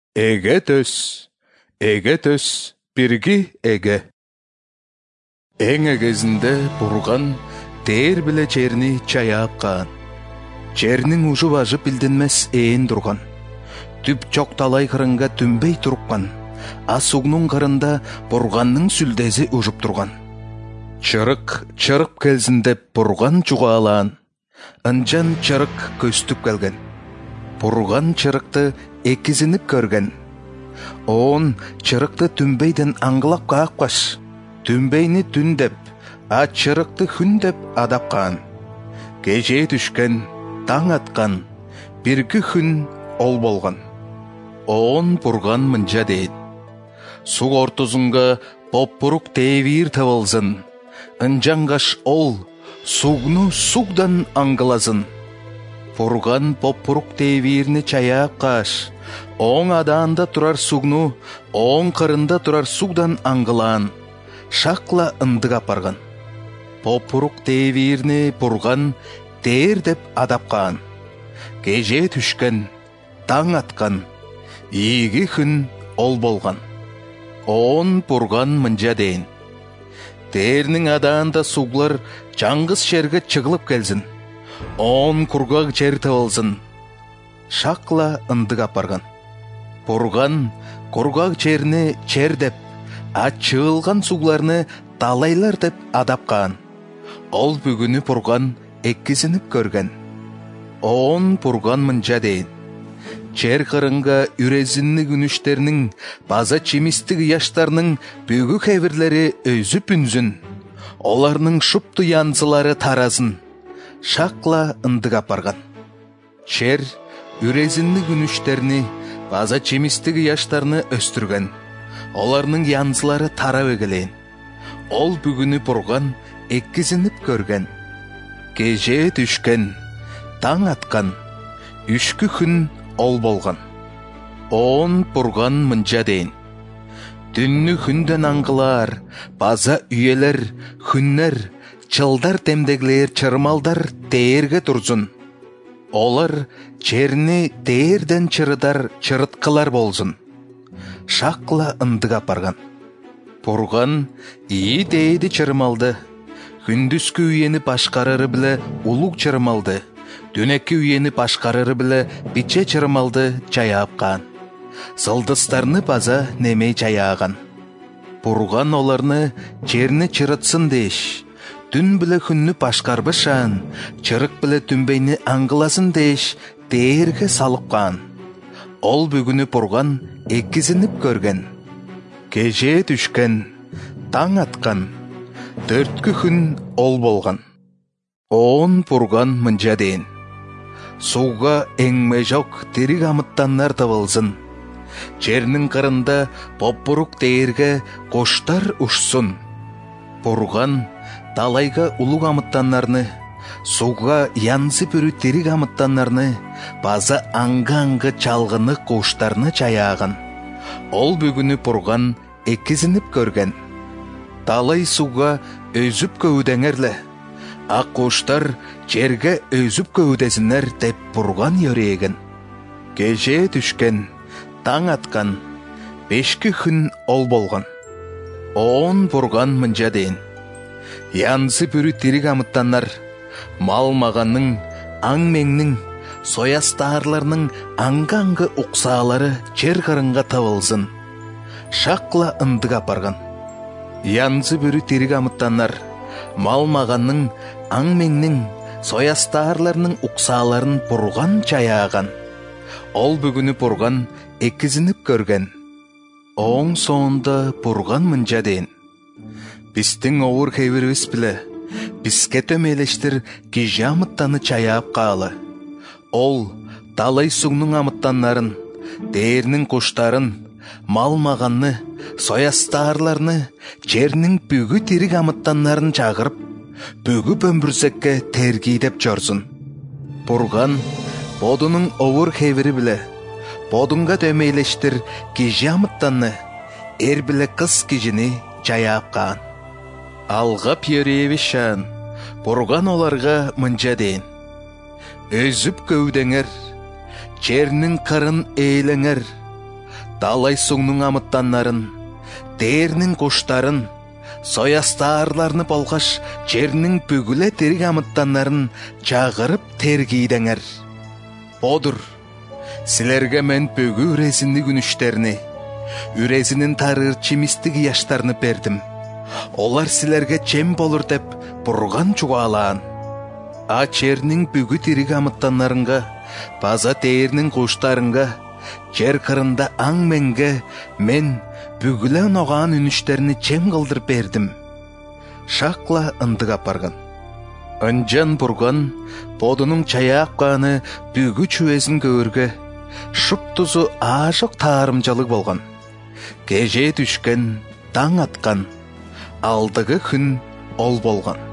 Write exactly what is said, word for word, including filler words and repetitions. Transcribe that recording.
Эге төс, эге төс, бирги эге. Эң эгезинде бурган тээр биле черни чаяап каан. Чернин ужу ажып билденмес ээн турган. Түп чок талай кырынга түнбей туруккан. Асугнун кырында бурганның сүлдези ужуп турган. Чырык чырып келсин деп бурган чугаалаан. Ынжан чырык көстүп келген. Бурган чырыкты экизинип көрген. Он чырыкты түнбейден аңгылап каакпаш. Түнбейни түн деп, а чырыкты хүн деп адапкан. Кеже түшкен, таң аткан, бирги хүн ол болгон. Он бурган мынжа дейт. Суг ортосунга поппурук тээвир табылсын. Ынжангаш ол сугну сугдан аңгыласын. Бурган поппурук тээвирни чаяап каш. Оң адаанда турар сугну, оң кырында турар сугдан аңгылаан. Шакла ындык апарган. Поппурук тээвирни бурган тээр деп адапкан. Кеже түшкен, таң аткан, ийги хүн ол болгон. Он бурган мынжа дейин. Тээрнин адаанда суглар жаңгыз жерге чыгылып келсин. Он кургак жер табылсын. Шакла ындык апарган. Бурган кургак жерни чер деп, а чыгылган сугларны талайлар деп адапкан. Ол бүгүнү бурган эккизинип көрген. Он бурган мынжа дейин. Чер кырынга үрезинни күнүштернин, база чимистик яштарнын бүгү хебирлери өзүп үнсүн. Оларнын шупту янзылары таразын. Шакла ындык апарган. Чер үрезинни күнүштерни, база чимистик яштарны өстүргөн. Оларнын янзылары тарап эгелейин. Ол бүгүнү бурган эккизинип көрген. Кеже түшкен, таң аткан, үшкү хүн ол болгон. Он бурган мынжа дейин. Түннү хүндөн аңгылаар, база үйелер, хүннер, чылдар темдеглер, чырмалдар тээрге турзун. Олар черни теерден чырыдар, чырыткылар болзун. Шакла ындык апарган. Бурган ии дейди чырмалды. Күндүскү үйени башкарары биле улук чырмалды. Дөнекки үйени башкарары биле биче чырмалды чаяапкан. Сылдыстарны база немей чаяаган. Бурган оларны черни чырытсын деш. Түн биле хүннү башкарбышан, чырык биле түнбейни аңгыласын деш, тээрге салыпкан. Ол бүгүнү бурган эккизинип көрген. Кеже түшкен, таң аткан, төрткү хүн ол болгон. Он бурган мынжа дейин. Суга эңме жок тирик амыттаннар табылсын. Чернин кырында поппурук тээрге коштар ушсун. Бурган талайга улуг амыттаннарны, суга янзы бүрү тирик амыттаннарны, база аңга-аңга чалгыны коштарны чаяаган. Ол бүгүнү бурган эккизинип көрген. Талай суга өзүп көүдеңерле, а коштар жерге өзүп көүдесинер деп бурган йөреген. Кеже түшкен, таң аткан, бешки хүн ол болгон. Он бурган мынжа дейин. Янзы бүрү тирик амыттаннар, мал маганның, аң меңнің, соястаарларның аңга-аңга уксаалары жер кырынга табылсын. Шакла ындык апарган. Янзы бүрү тирик амыттаннар, мал маганның, аң меңнің, соястаарларның уксааларын бурган чаяаган. Ол бүгүнү бурган эккизинип көрген. Оң соонда бурган мынжа дейин. Биздин овур хебирибиз биле, бизге төмелештир кижи амыттаны чаяап каалы. Ол талай сугнун амыттаннарын, дээрнин куштарын, мал маганны, соястаарларны, жернин бүгү тирик амыттаннарын чагырып, бүгү бөмбүрсекке тергийдеп жорсун. Бурган бодунун овур хебири биле, бодунга төмейлештир кижи амыттанны, эр биле кыз кижини чаяап каан. Алгап йөребишан, бурган оларга мынжа дейин. Өзүп көүдеңер, чернин кырын эйлеңер, далай суңнуң амыттаннарын, дээрнин куштарын, соястаарларны болгаш жернин бүгүле териг амыттаннарын чагырып тергийдеңер. Одур, силерге мен бүгү үрезинни күнүштерни, үрезинин тарыр чимистик яштарны бердим. Олар силерге чем болур деп Бурган чугаалаан. А чернин бүгү териг амыттанларынга, база дээрнин куштарынга, жер кырында аң менге мен бүгүле оногаан үнүштерни чем кылдыр бердим. Шакла ындык апарган. Ынжан Бурган бодунун чаяапканы бүгү чүөзүн көөргө, шуп-тузу аажок таарымжалык болгон. Кеже түшкен, таң аткан, алдыгы күн ол болгон.